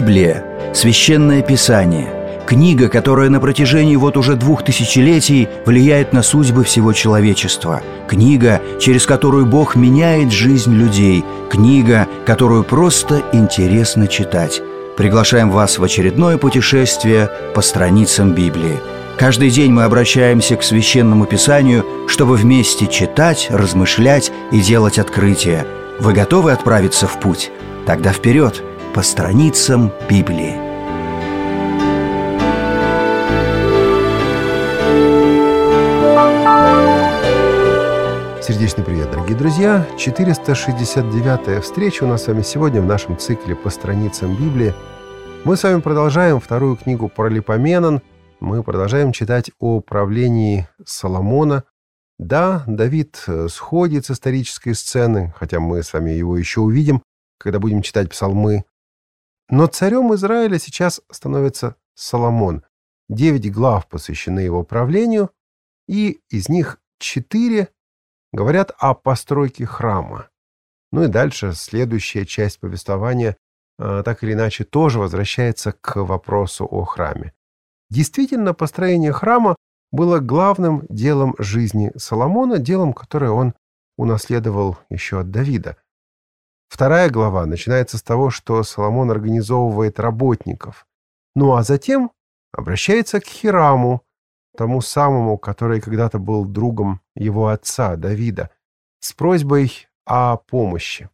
Библия – священное писание, книга, которая на протяжении уже 2000 влияет на судьбы всего человечества, книга, через которую Бог меняет жизнь людей, книга, которую просто интересно читать. Приглашаем вас в очередное путешествие по страницам Библии. Каждый день мы обращаемся к Священному Писанию, чтобы вместе читать, размышлять и делать открытия. Вы готовы отправиться в путь? Тогда вперед, по страницам Библии. Сердечный привет, дорогие друзья! 469-я встреча у нас с вами сегодня в нашем цикле «По страницам Библии». Мы с вами продолжаем вторую книгу Паралипоменон. Мы продолжаем читать о правлении Соломона. Да, Давид сходит с исторической сцены, хотя мы с вами его еще увидим, когда будем читать псалмы. Но царем Израиля сейчас становится Соломон. 9 глав посвящены его правлению, и из них 4 говорят о постройке храма. Ну и дальше следующая часть повествования так или иначе тоже возвращается к вопросу о храме. Действительно, построение храма было главным делом жизни Соломона, делом, которое он унаследовал еще от Давида. Вторая глава начинается с того, что Соломон организовывает работников, ну а затем обращается к Хираму, тому самому, который когда-то был другом его отца Давида, с просьбой о помощи.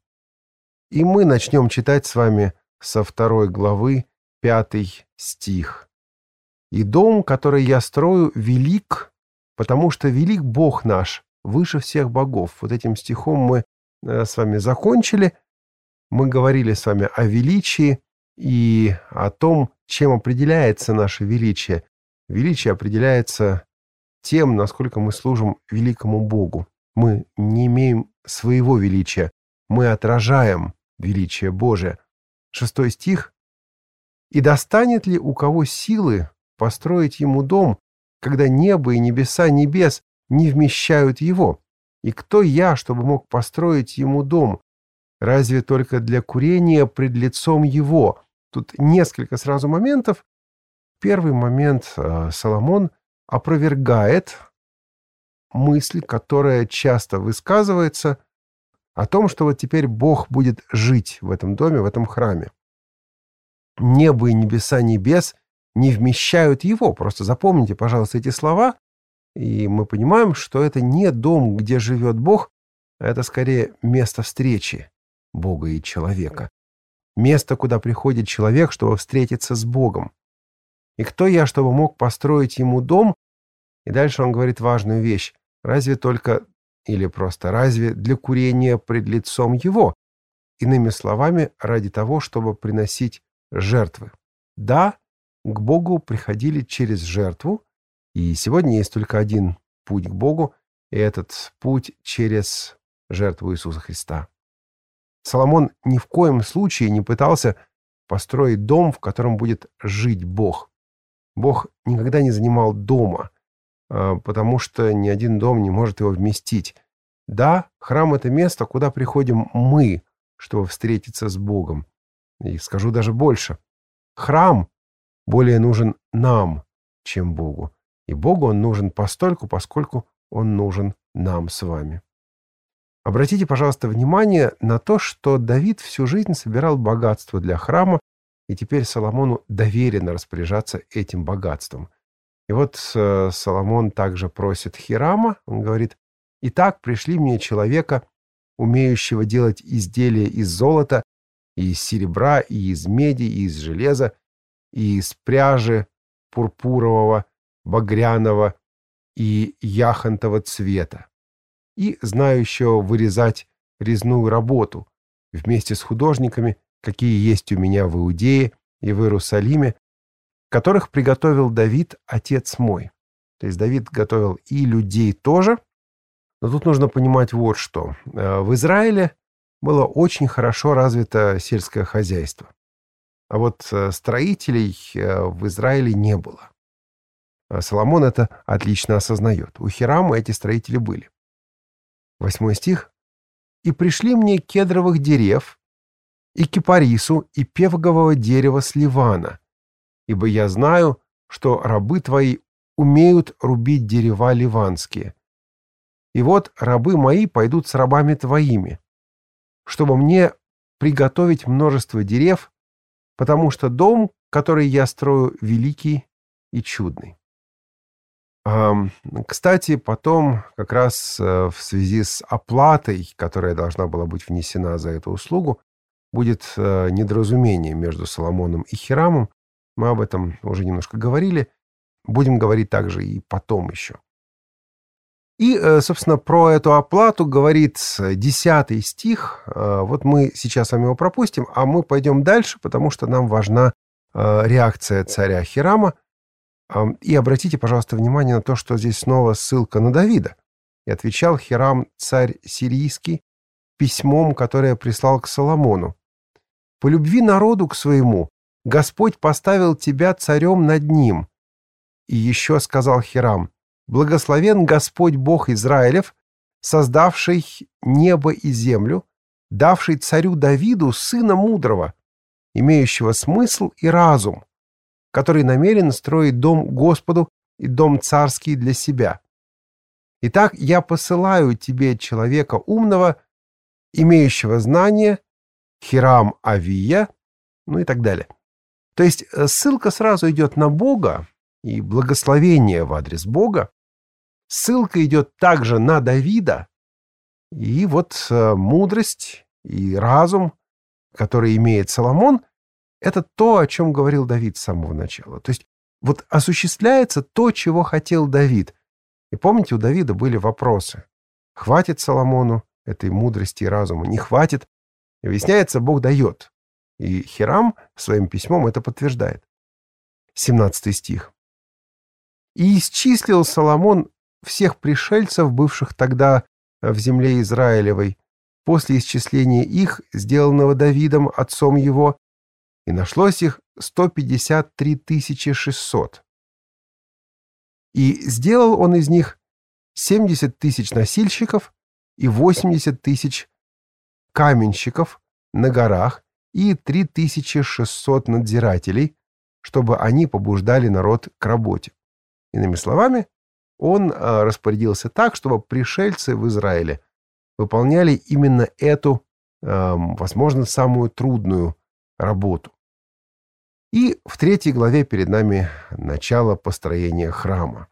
И мы начнем читать с вами со 2 главы, 5 стих. «И дом, который я строю, велик, потому что велик Бог наш, выше всех богов». Вот этим стихом мы с вами закончили. Мы говорили с вами о величии и о том, чем определяется наше величие. Величие определяется тем, насколько мы служим великому Богу. Мы не имеем своего величия, мы отражаем величие Божие. 6 стих. «И достанет ли у кого силы построить ему дом, когда небо и небеса небес не вмещают его? И кто я, чтобы мог построить ему дом? Разве только для курения пред лицом его?» Тут несколько сразу моментов. Первый момент: Соломон опровергает мысль, которая часто высказывается о том, что вот теперь Бог будет жить в этом доме, в этом храме. Небо и небеса небес не вмещают его. Просто запомните, пожалуйста, эти слова, и мы понимаем, что это не дом, где живет Бог, а это скорее место встречи Бога и человека. Место, куда приходит человек, чтобы встретиться с Богом. «И кто я, чтобы мог построить ему дом?» И дальше он говорит важную вещь. «Разве только, или просто разве для курения пред лицом его?» Иными словами, ради того, чтобы приносить жертвы. Да, к Богу приходили через жертву, и сегодня есть только один путь к Богу, и этот путь через жертву Иисуса Христа. Соломон ни в коем случае не пытался построить дом, в котором будет жить Бог. Бог никогда не занимал дома, потому что ни один дом не может его вместить. Да, храм — это место, куда приходим мы, чтобы встретиться с Богом. И скажу даже больше. Храм более нужен нам, чем Богу. И Богу он нужен постольку, поскольку он нужен нам с вами. Обратите, пожалуйста, внимание на то, что Давид всю жизнь собирал богатство для храма, и теперь Соломону доверено распоряжаться этим богатством. И вот Соломон также просит Хирама, он говорит: «Итак, пришли мне человека, умеющего делать изделия из золота, и из серебра, и из меди, и из железа, и из пряжи пурпурового, багряного и яхонтового цвета, и знающего вырезать резную работу вместе с художниками, какие есть у меня в Иудее и в Иерусалиме, которых приготовил Давид, отец мой». То есть Давид готовил и людей тоже. Но тут нужно понимать вот что. В Израиле было очень хорошо развито сельское хозяйство. А вот строителей в Израиле не было. Соломон это отлично осознает. У Хирама эти строители были. 8 стих. «И пришли мне кедровых дерев, и кипарису, и певгового дерева с Ливана, ибо я знаю, что рабы твои умеют рубить дерева ливанские. И вот рабы мои пойдут с рабами твоими, чтобы мне приготовить множество дерев, потому что дом, который я строю, великий и чудный». Кстати, потом как раз в связи с оплатой, которая должна была быть внесена за эту услугу, будет недоразумение между Соломоном и Хирамом. Мы об этом уже немножко говорили. Будем говорить также и потом еще. И, собственно, про эту оплату говорит 10 стих. Вот мы сейчас с вами его пропустим, а мы пойдем дальше, потому что нам важна реакция царя Хирама. И обратите, пожалуйста, внимание на то, что здесь снова ссылка на Давида. «И отвечал Хирам, царь сирийский, письмом, которое прислал к Соломону. По любви народу к своему Господь поставил тебя царем над ним. И еще сказал Хирам: благословен Господь Бог Израилев, создавший небо и землю, давший царю Давиду сына мудрого, имеющего смысл и разум, который намерен строить дом Господу и дом царский для себя. Итак, я посылаю тебе человека умного, имеющего знания, Хирам Авия, ну и так далее». То есть ссылка сразу идет на Бога и благословение в адрес Бога. Ссылка идет также на Давида. И вот мудрость и разум, который имеет Соломон, это то, о чем говорил Давид с самого начала. То есть вот осуществляется то, чего хотел Давид. И помните, у Давида были вопросы. Хватит Соломону этой мудрости и разума? Не хватит? И выясняется, Бог дает. И Хирам своим письмом это подтверждает. 17 стих. «И исчислил Соломон всех пришельцев, бывших тогда в земле Израилевой, после исчисления их, сделанного Давидом, отцом его, и нашлось их 153 600. И сделал он из них 70 тысяч носильщиков и 80 тысяч каменщиков на горах и 3600 надзирателей, чтобы они побуждали народ к работе. Иными словами, он распорядился так, чтобы пришельцы в Израиле выполняли именно эту, возможно, самую трудную работу. И в 3 главе перед нами начало построения храма.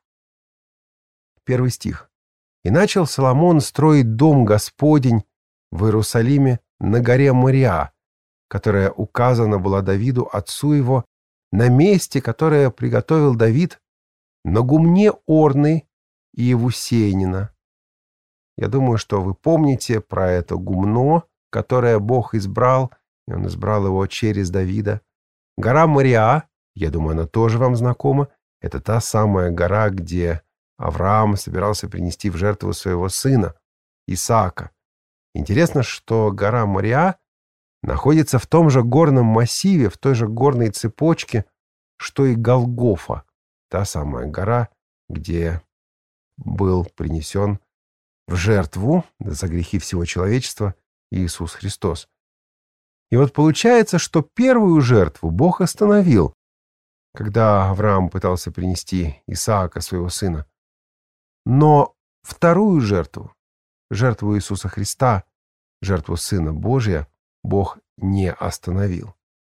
1 стих. «И начал Соломон строить дом Господень в Иерусалиме на горе Мориа, которая указана была Давиду, отцу его, на месте, которое приготовил Давид, на гумне Орны и Евусеянина». Я думаю, что вы помните про это гумно, которое Бог избрал, и Он избрал его через Давида. Гора Мориа, я думаю, она тоже вам знакома, это та самая гора, где Авраам собирался принести в жертву своего сына, Исаака. Интересно, что гора Мориа находится в том же горном массиве, в той же горной цепочке, что и Голгофа, та самая гора, где был принесен в жертву за грехи всего человечества Иисус Христос. И вот получается, что первую жертву Бог остановил, когда Авраам пытался принести Исаака, своего сына. Но вторую жертву, жертву Иисуса Христа, жертву Сына Божия, Бог не остановил.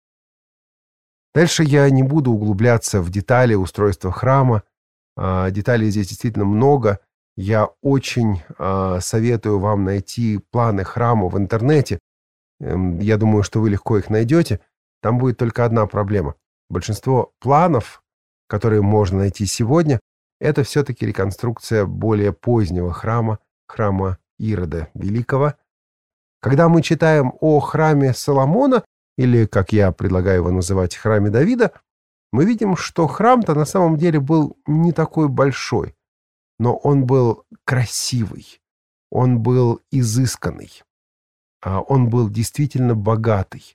Дальше я не буду углубляться в детали устройства храма. Деталей здесь действительно много. Я очень советую вам найти планы храма в интернете. Я думаю, что вы легко их найдете. Там будет только одна проблема. Большинство планов, которые можно найти сегодня, это все-таки реконструкция более позднего храма, храма Ирода Великого. Когда мы читаем о храме Соломона, или, как я предлагаю его называть, храме Давида, мы видим, что храм-то на самом деле был не такой большой, но он был красивый, он был изысканный, он был действительно богатый.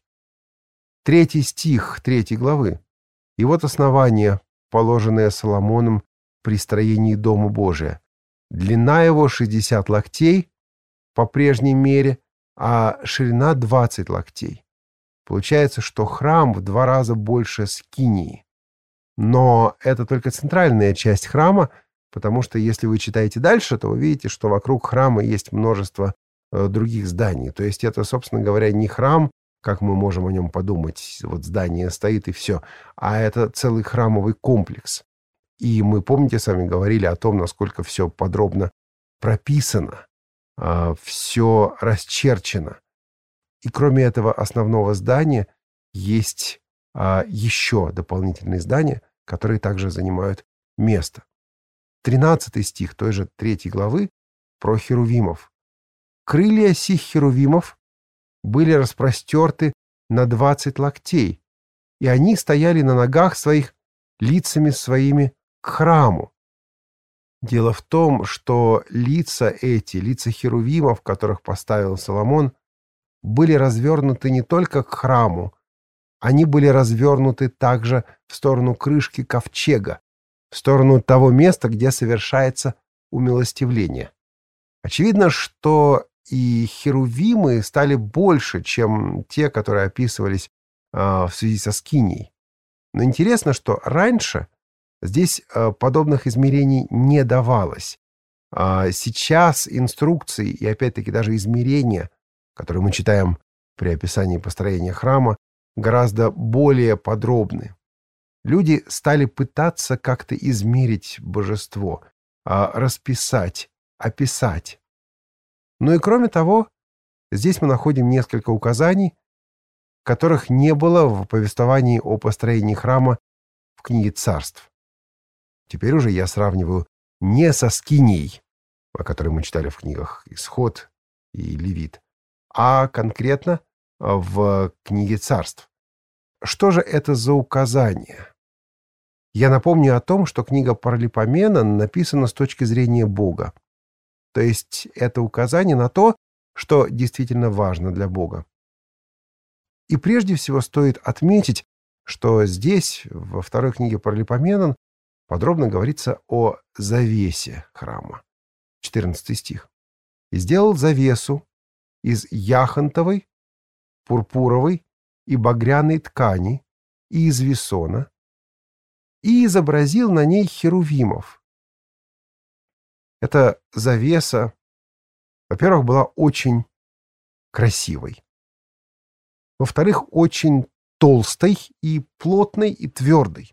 3 стих 3 главы. «И вот основание, положенное Соломоном при строении Дома Божия. Длина его 60 локтей по прежней мере, а ширина 20 локтей. Получается, что храм в 2 раза больше скинии. Но это только центральная часть храма, потому что если вы читаете дальше, то вы видите, что вокруг храма есть множество других зданий. То есть это, собственно говоря, не храм, как мы можем о нем подумать, вот здание стоит и все, а это целый храмовый комплекс. И мы, помните, с вами говорили о том, насколько все подробно прописано, все расчерчено. И кроме этого основного здания есть еще дополнительные здания, которые также занимают место. 13 стих той же 3 главы про херувимов. «Крылья сих херувимов были распростерты на 20 локтей, и они стояли на ногах своих лицами своими к храму». Дело в том, что лица херувимов, которых поставил Соломон, были развернуты не только к храму, они были развернуты также в сторону крышки ковчега, в сторону того места, где совершается умилостивление. Очевидно, что и херувимы стали больше, чем те, которые описывались в связи со скинией. Но интересно, что раньше здесь подобных измерений не давалось. Сейчас инструкции и, опять-таки, даже измерения, которые мы читаем при описании построения храма, гораздо более подробны. Люди стали пытаться как-то измерить божество, расписать, описать. Ну и кроме того, здесь мы находим несколько указаний, которых не было в повествовании о построении храма в книге Царств. Теперь уже я сравниваю не со скинией, о которой мы читали в книгах Исход и Левит, а конкретно в книге Царств. Что же это за указание? Я напомню о том, что книга Паралипомена написана с точки зрения Бога. То есть это указание на то, что действительно важно для Бога. И прежде всего стоит отметить, что здесь, во второй книге Паралипоменон, подробно говорится о завесе храма. 14 стих. «И сделал завесу из яхонтовой, пурпуровой и багряной ткани и из весона, и изобразил на ней херувимов». Эта завеса, во-первых, была очень красивой. Во-вторых, очень толстой и плотной и твердой.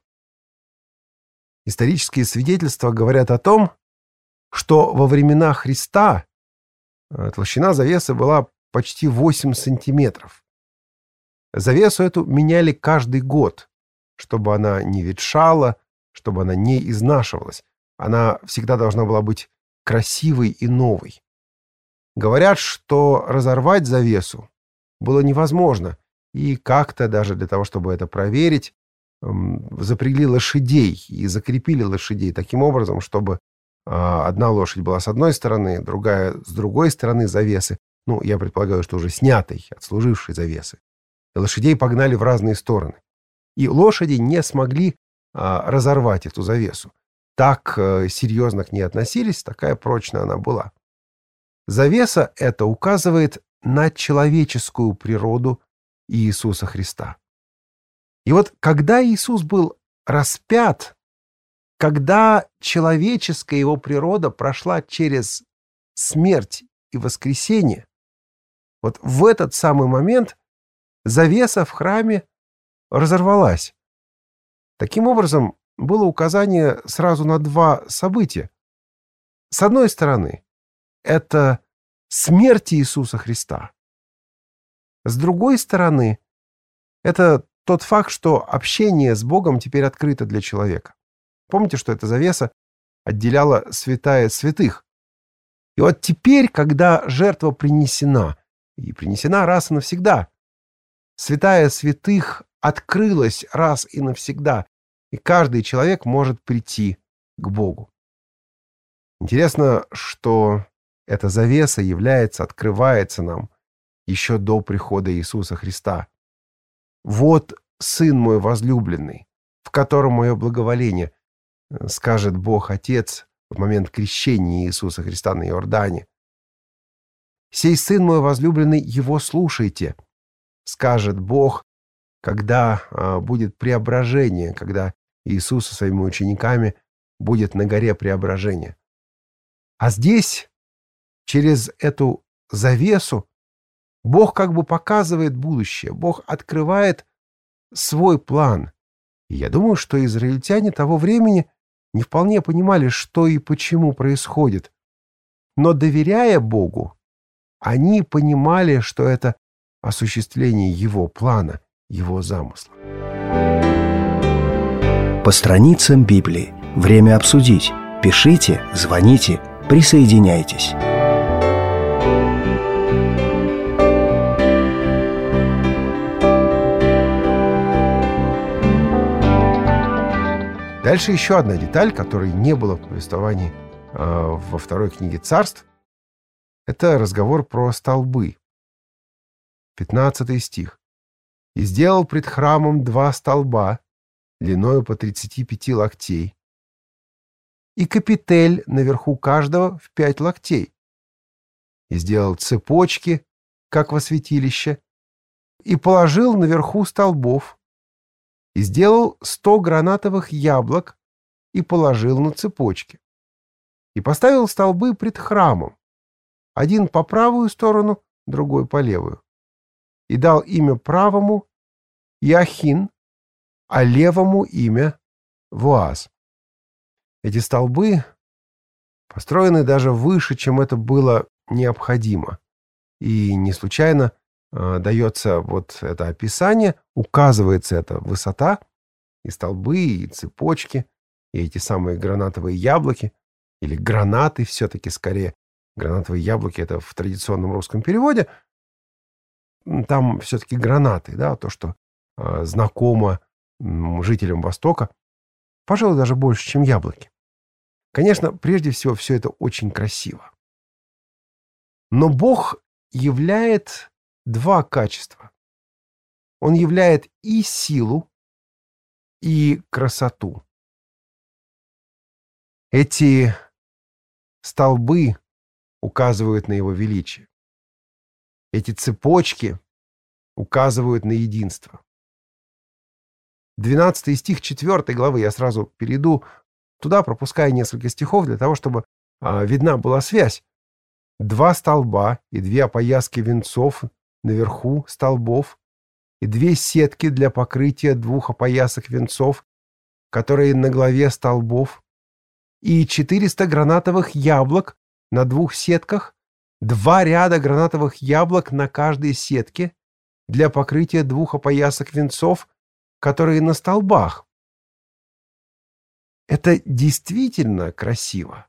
Исторические свидетельства говорят о том, что во времена Христа толщина завесы была почти 8 сантиметров. Завесу эту меняли каждый год, чтобы она не ветшала, чтобы она не изнашивалась. Она всегда должна была быть красивой и новой. Говорят, что разорвать завесу было невозможно, и как-то даже для того, чтобы это проверить, запрягли лошадей и закрепили лошадей таким образом, чтобы одна лошадь была с одной стороны, другая с другой стороны завесы, ну, я предполагаю, что уже снятой, отслужившей завесы. И лошадей погнали в разные стороны. И лошади не смогли разорвать эту завесу. Так серьезно к ней относились, такая прочная она была. Завеса эта указывает на человеческую природу Иисуса Христа. И вот когда Иисус был распят, когда человеческая его природа прошла через смерть и воскресение, вот в этот самый момент завеса в храме разорвалась. Таким образом, было указание сразу на 2 события. С одной стороны, это смерть Иисуса Христа. С другой стороны, это тот факт, что общение с Богом теперь открыто для человека. Помните, что эта завеса отделяла святая святых? И вот теперь, когда жертва принесена, и принесена раз и навсегда, святая святых открылась раз и навсегда, и каждый человек может прийти к Богу. Интересно, что эта завеса открывается нам еще до прихода Иисуса Христа. «Вот Сын мой возлюбленный, в котором мое благоволение», скажет Бог Отец в момент крещения Иисуса Христа на Иордане. «Сей Сын мой возлюбленный, Его слушайте». скажет Бог, когда будет преображение, когда Иисус со своими учениками будет на горе преображения. А здесь, через эту завесу, Бог как бы показывает будущее, Бог открывает свой план. И я думаю, что израильтяне того времени не вполне понимали, что и почему происходит. Но доверяя Богу, они понимали, что это осуществление Его плана, Его замысла. По страницам Библии. Время обсудить. Пишите, звоните, присоединяйтесь. Дальше еще одна деталь, которой не было в повествовании во второй книге Царств. Это разговор про столбы. 15 стих. «И сделал пред храмом 2 столба, длиною по 35 локтей, и капитель наверху каждого в 5 локтей. И сделал цепочки, как во святилище, и положил наверху столбов, и сделал 100 гранатовых яблок, и положил на цепочки. И поставил столбы пред храмом, один по правую сторону, другой по левую. И дал имя правому Яхин, а левому имя Воаз». Эти столбы построены даже выше, чем это было необходимо. И не случайно дается вот это описание, указывается эта высота, и столбы, и цепочки, и эти самые гранатовые яблоки, или гранаты все-таки скорее. Гранатовые яблоки — это в традиционном русском переводе. Там все-таки гранаты, да, то, что знакомо жителям Востока, пожалуй, даже больше, чем яблоки. Конечно, прежде всего, все это очень красиво. Но Бог являет 2 качества. Он являет и силу, и красоту. Эти столбы указывают на Его величие. Эти цепочки указывают на единство. 12 стих 4 главы, я сразу перейду туда, пропуская несколько стихов, для того, чтобы видна была связь. 2 столба и 2 опояски венцов наверху столбов, и 2 сетки для покрытия 2 опоясок венцов, которые на главе столбов, и 400 гранатовых яблок на 2 сетках, 2 ряда гранатовых яблок на каждой сетке для покрытия 2 опоясок венцов, которые на столбах. Это действительно красиво.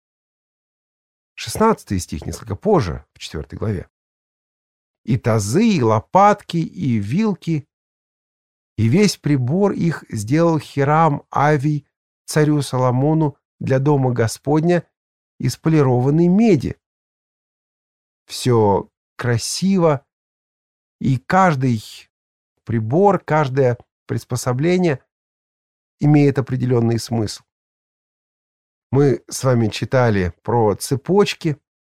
16 стих, несколько позже, в 4 главе. «И тазы, и лопатки, и вилки, и весь прибор их сделал Хирам Авий царю Соломону для дома Господня из полированной меди». Все красиво, и каждый прибор, каждое приспособление имеет определенный смысл. Мы с вами читали про цепочки,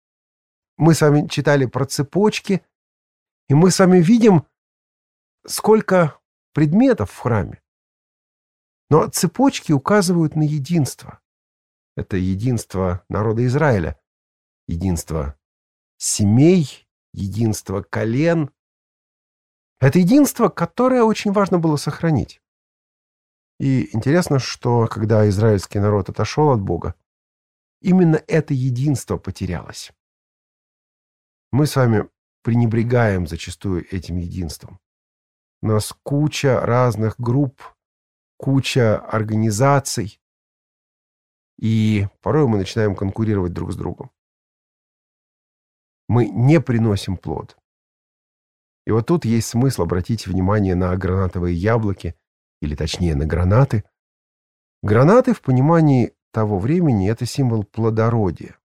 и мы с вами видим, сколько предметов в храме. Но цепочки указывают на единство. Это единство народа Израиля, единство семей, единство колен. Это единство, которое очень важно было сохранить. И интересно, что когда израильский народ отошел от Бога, именно это единство потерялось. Мы с вами пренебрегаем зачастую этим единством. У нас куча разных групп, куча организаций, и порой мы начинаем конкурировать друг с другом. Мы не приносим плод. И вот тут есть смысл обратить внимание на гранатовые яблоки, или точнее на гранаты. Гранаты в понимании того времени — это символ плодородия.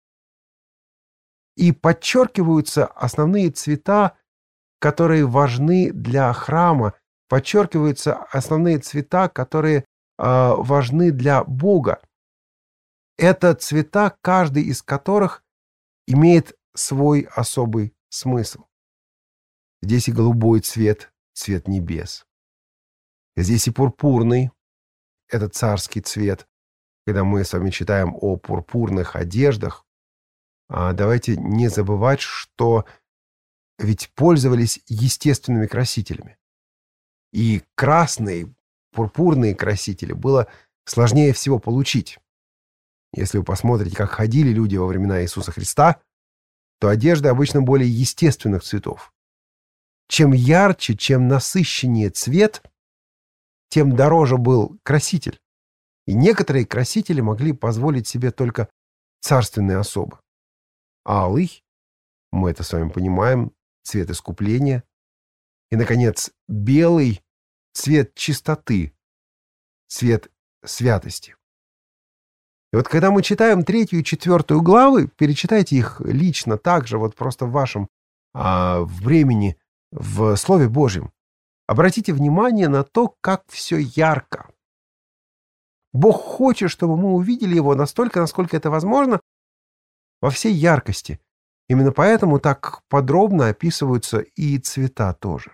И подчеркиваются основные цвета, которые важны для храма, подчеркиваются основные цвета, которые важны для Бога. Это цвета, каждый из которых имеет свой особый смысл. Здесь и голубой цвет, цвет небес. Здесь и пурпурный, это царский цвет. Когда мы с вами читаем о пурпурных одеждах, давайте не забывать, что ведь пользовались естественными красителями. И красные, пурпурные красители было сложнее всего получить. Если вы посмотрите, как ходили люди во времена Иисуса Христа, то одежда обычно более естественных цветов. Чем ярче, чем насыщеннее цвет, тем дороже был краситель. И некоторые красители могли позволить себе только царственные особы. Алый, мы это с вами понимаем, цвет искупления. И, наконец, белый — цвет чистоты, цвет святости. И вот когда мы читаем 3 и 4 главы, перечитайте их лично так же, вот просто в вашем времени, в Слове Божьем. Обратите внимание на то, как все ярко. Бог хочет, чтобы мы увидели Его настолько, насколько это возможно, во всей яркости. Именно поэтому так подробно описываются и цвета тоже.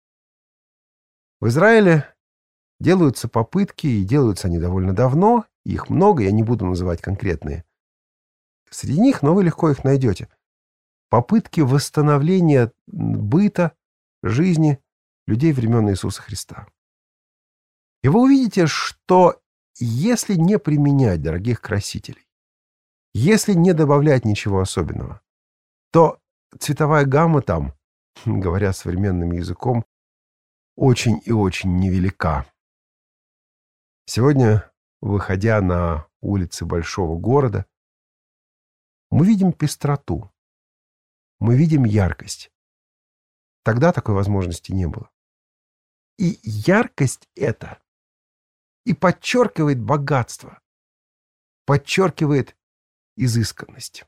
В Израиле делаются попытки, и делаются они довольно давно, их много, я не буду называть конкретные. Среди них, но вы легко их найдете. Попытки восстановления быта, жизни людей времен Иисуса Христа. И вы увидите, что если не применять дорогих красителей, если не добавлять ничего особенного, то цветовая гамма там, говоря современным языком, очень и очень невелика. Сегодня, выходя на улицы большого города, мы видим пестроту, мы видим яркость. Тогда такой возможности не было. И яркость эта и подчеркивает богатство, подчеркивает изысканность.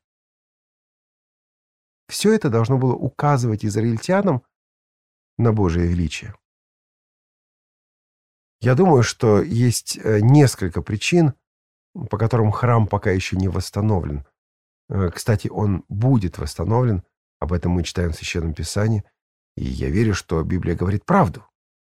Все это должно было указывать израильтянам на Божие величие. Я думаю, что есть несколько причин, по которым храм пока еще не восстановлен. Кстати, он будет восстановлен, об этом мы читаем в Священном Писании, и я верю, что Библия говорит правду.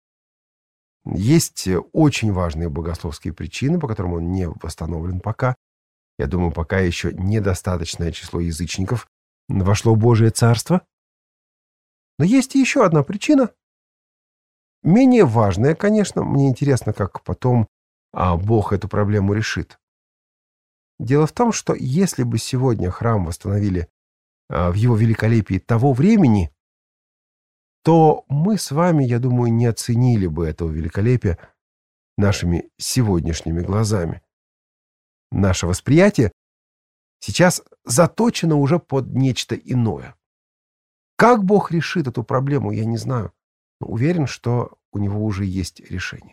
Есть очень важные богословские причины, по которым он не восстановлен пока. Я думаю, пока еще недостаточное число язычников вошло в Божие Царство. Но есть и еще одна причина, менее важная, конечно. Мне интересно, как потом Бог эту проблему решит. Дело в том, что если бы сегодня храм восстановили в его великолепии того времени, то мы с вами, я думаю, не оценили бы этого великолепия нашими сегодняшними глазами. Наше восприятие сейчас заточено уже под нечто иное. Как Бог решит эту проблему, я не знаю, но уверен, что у него уже есть решение.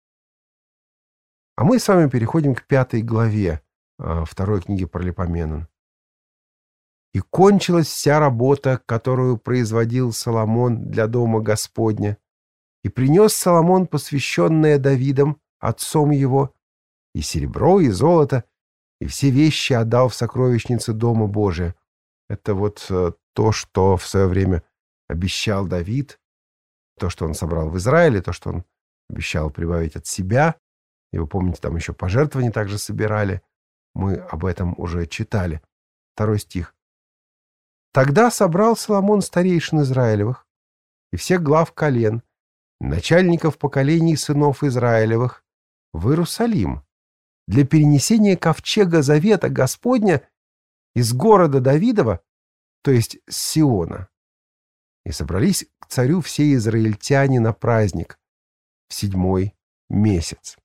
А мы с вами переходим к 5 главе 2 книги Паралипоменон. «И кончилась вся работа, которую производил Соломон для дома Господня, и принес Соломон посвященное Давидом, отцом его, и серебро, и золото, и все вещи отдал в сокровищнице дома Божия». Это вот то, что в свое время обещал Давид, то, что он собрал в Израиле, то, что он обещал прибавить от себя. И вы помните, там еще пожертвования также собирали. Мы об этом уже читали. 2 стих. «Тогда собрал Соломон старейшин Израилевых и всех глав колен, начальников поколений сынов Израилевых в Иерусалим для перенесения ковчега завета Господня из города Давидова, то есть с Сиона. И собрались к царю все израильтяне на праздник в 7-й месяц».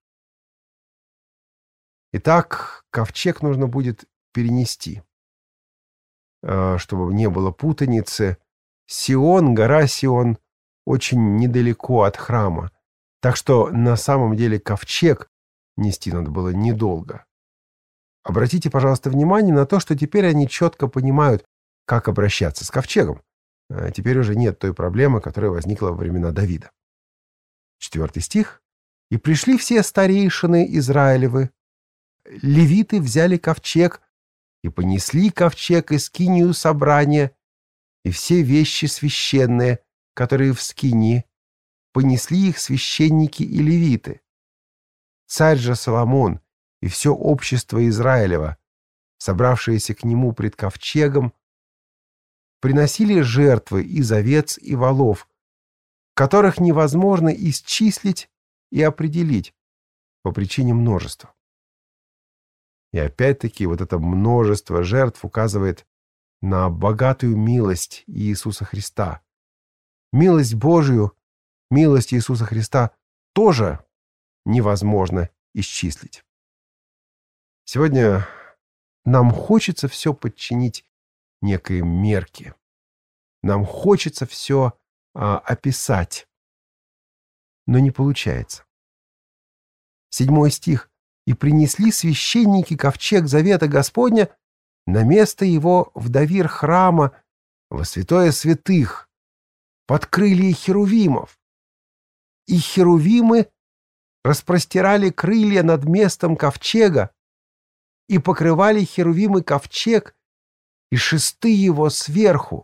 Итак, ковчег нужно будет перенести, чтобы не было путаницы. Сион, гора Сион, очень недалеко от храма, так что на самом деле ковчег нести надо было недолго. Обратите, пожалуйста, внимание на то, что теперь они четко понимают, как обращаться с ковчегом. Теперь уже нет той проблемы, которая возникла во времена Давида. 4 стих. «И пришли все старейшины Израилевы, левиты взяли ковчег и понесли ковчег и скинию собрания и все вещи священные, которые в скинии, понесли их священники и левиты. Царь же Соломон и все общество Израилева, собравшееся к нему пред ковчегом, приносили жертвы из овец и волов, которых невозможно исчислить и определить по причине множества. И опять-таки вот это множество жертв указывает на богатую милость Иисуса Христа. Милость Божию, милость Иисуса Христа тоже невозможно исчислить. Сегодня нам хочется все подчинить некой мерке. Нам хочется все описать, но не получается. 7 стих. «И принесли священники ковчег завета Господня на место его в довир храма, во святое святых, под крылья херувимов. И херувимы распростирали крылья над местом ковчега, и покрывали херувимы ковчег и шесты его сверху.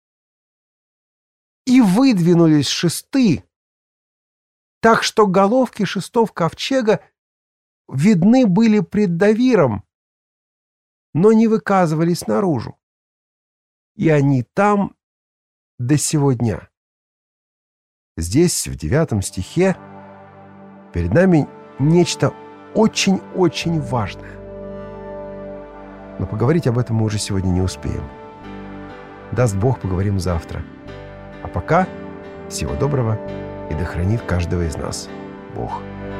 И выдвинулись шесты, так что головки шестов ковчега видны были пред довиром, но не выказывались наружу. И они там до сего дня». Здесь, в 9 стихе, перед нами нечто очень-очень важное. Но поговорить об этом мы уже сегодня не успеем. Даст Бог, поговорим завтра. А пока всего доброго, и да хранит каждого из нас Бог.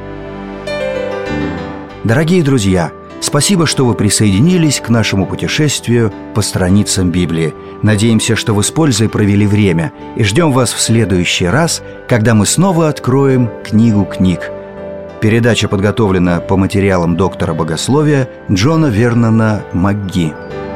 Дорогие друзья, спасибо, что вы присоединились к нашему путешествию по страницам Библии. Надеемся, что вы с пользой провели время, и ждем вас в следующий раз, когда мы снова откроем книгу книг. Передача подготовлена по материалам доктора богословия Джона Вернона МакГи.